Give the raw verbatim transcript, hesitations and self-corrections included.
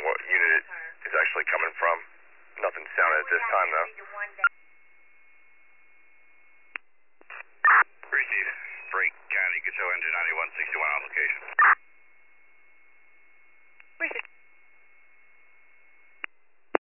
what unit it is actually coming from. Nothing sounded at this time, though.